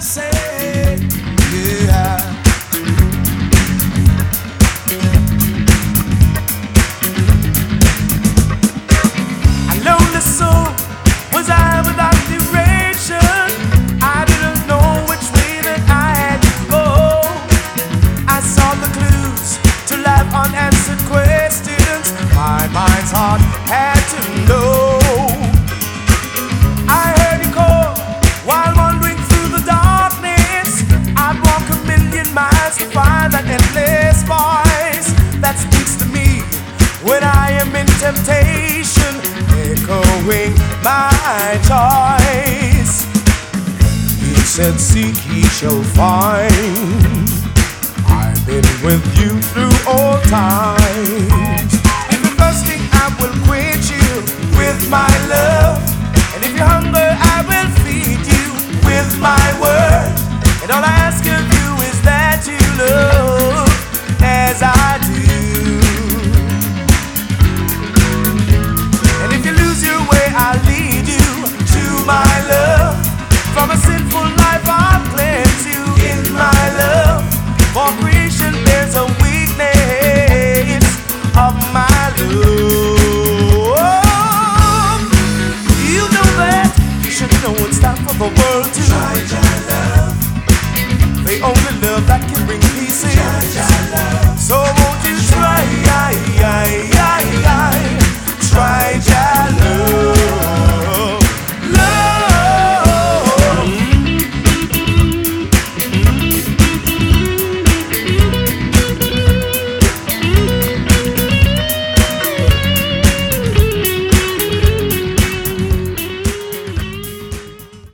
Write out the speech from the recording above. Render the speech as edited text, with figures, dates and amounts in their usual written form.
say, yeah. A lonely soul was I without direction. I didn't know which way that I had to go. I saw the clues to life, unanswered questions. My mind's heart had to know. I heard you call while wandering through the darkness. I'd walk a million miles to find that endless voice that speaks to me when I am in temptation, echoing my choice. He said, seek, ye shall find. I've been with you through all times. If you're thirsting, I will quench you with my love. And if you're hungry, I will feed you with my word. And all I ask of you is that you love as I do. And if you lose your way, I'll lead you to my love. From a sinful life, I'll cleanse you in my love. For creation, there's a weakness of my love. You know that, you should know it's time for the world to try love. The only love that can bring peace in. So won't you try, try love.